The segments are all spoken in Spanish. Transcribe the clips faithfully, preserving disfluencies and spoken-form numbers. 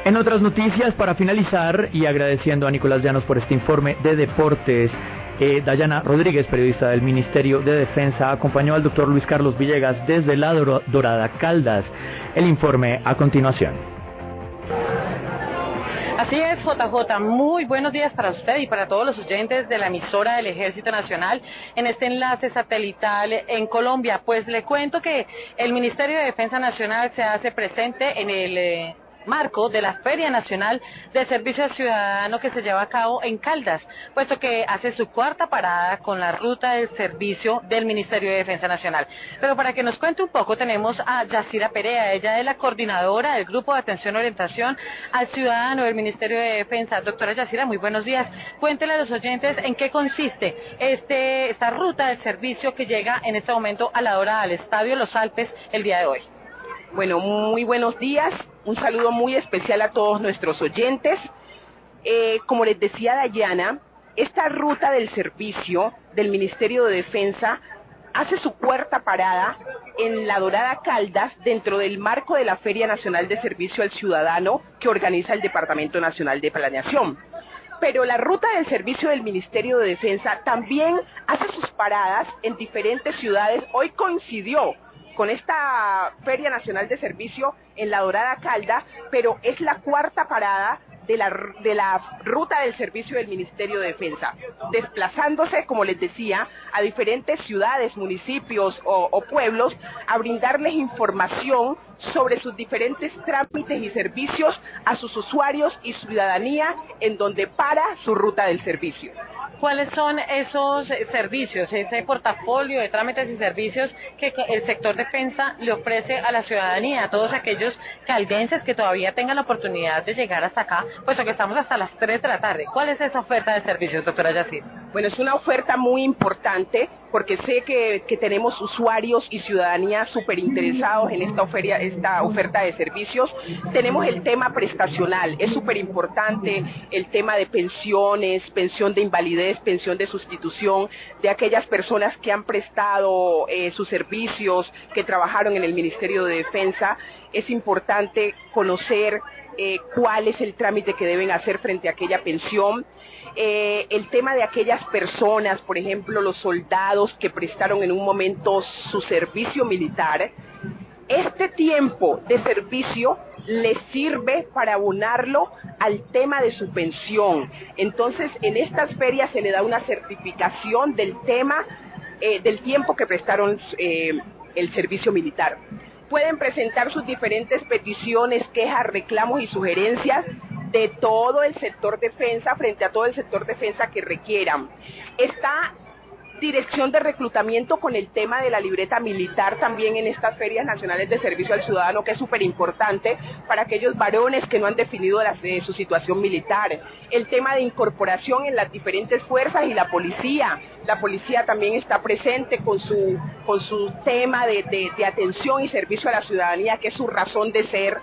En otras noticias, para finalizar, y agradeciendo a Nicolás Llanos por este informe de deportes, eh, Dayana Rodríguez, periodista del Ministerio de Defensa, acompañó al doctor Luis Carlos Villegas desde la Dorada Caldas. El informe a continuación. Así es, J J, muy buenos días para usted y para todos los oyentes de la emisora del Ejército Nacional en este enlace satelital en Colombia. Pues le cuento que el Ministerio de Defensa Nacional se hace presente en el eh, marco de la Feria Nacional de Servicio Ciudadano que se lleva a cabo en Caldas, puesto que hace su cuarta parada con la ruta del servicio del Ministerio de Defensa Nacional. Pero para que nos cuente un poco tenemos a Yacira Perea, ella es la coordinadora del Grupo de Atención y Orientación al Ciudadano del Ministerio de Defensa. Doctora Yacira, muy buenos días. Cuéntele a los oyentes en qué consiste este, esta ruta del servicio que llega en este momento a la Dorada, al Estadio Los Alpes, el día de hoy. Bueno, muy buenos días, un saludo muy especial a todos nuestros oyentes. Eh, como les decía Dayana, esta ruta del servicio del Ministerio de Defensa hace su cuarta parada en la Dorada Caldas dentro del marco de la Feria Nacional de Servicio al Ciudadano que organiza el Departamento Nacional de Planeación. Pero la ruta del servicio del Ministerio de Defensa también hace sus paradas en diferentes ciudades. Hoy coincidió con esta Feria Nacional de Servicio en la Dorada Calda, pero es la cuarta parada de la, de la ruta del servicio del Ministerio de Defensa, desplazándose, como les decía, a diferentes ciudades, municipios o, o pueblos, a brindarles información sobre sus diferentes trámites y servicios a sus usuarios y ciudadanía en donde para su ruta del servicio. ¿Cuáles son esos servicios, ese portafolio de trámites y servicios que el sector defensa le ofrece a la ciudadanía, a todos aquellos caldenses que todavía tengan la oportunidad de llegar hasta acá, puesto que estamos hasta las tres de la tarde? ¿Cuál es esa oferta de servicios, doctora Yacira? Bueno, es una oferta muy importante porque sé que, que tenemos usuarios y ciudadanía súper interesados en esta, oferia, esta oferta de servicios. Tenemos el tema prestacional, es súper importante el tema de pensiones, pensión de invalidez, pensión de sustitución, de aquellas personas que han prestado eh, sus servicios, que trabajaron en el Ministerio de Defensa. Es importante conocer eh, cuál es el trámite que deben hacer frente a aquella pensión. Eh, el tema de aquellas personas, por ejemplo, los soldados que prestaron en un momento su servicio militar, este tiempo de servicio les sirve para abonarlo al tema de su pensión. Entonces, en estas ferias se le da una certificación del tema, eh, del tiempo que prestaron eh, el servicio militar. Pueden presentar sus diferentes peticiones, quejas, reclamos y sugerencias de todo el sector defensa frente a todo el sector defensa que requieran. Está Dirección de Reclutamiento con el tema de la libreta militar también en estas ferias nacionales de servicio al ciudadano, que es súper importante para aquellos varones que no han definido la, eh, su situación militar. El tema de incorporación en las diferentes fuerzas y la policía. La policía también está presente con su, con su tema de, de, de atención y servicio a la ciudadanía, que es su razón de ser.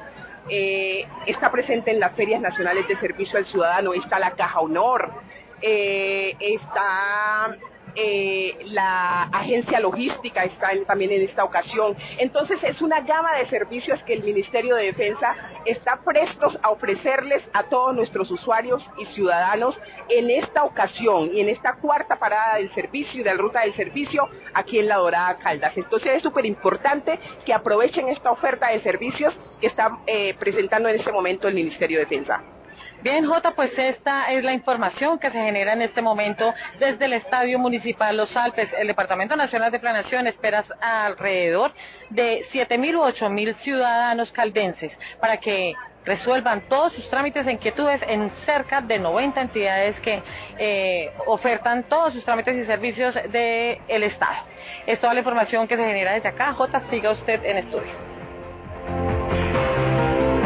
Eh, está presente en las ferias nacionales de servicio al ciudadano. Está la Caja Honor, eh, está eh, la agencia logística, está en, también en esta ocasión. Entonces es una gama de servicios que el Ministerio de Defensa está prestos a ofrecerles a todos nuestros usuarios y ciudadanos en esta ocasión y en esta cuarta parada del servicio y de la ruta del servicio aquí en la Dorada Caldas. Entonces es súper importante que aprovechen esta oferta de servicios que está eh, presentando en este momento el Ministerio de Defensa. Bien, Jota, pues esta es la información que se genera en este momento desde el Estadio Municipal Los Alpes. El Departamento Nacional de Planeación espera alrededor de siete mil u ocho mil ciudadanos caldenses para que resuelvan todos sus trámites e inquietudes en cerca de noventa entidades que eh, ofertan todos sus trámites y servicios del Estado. Es toda la información que se genera desde acá. Jota, siga usted en estudio.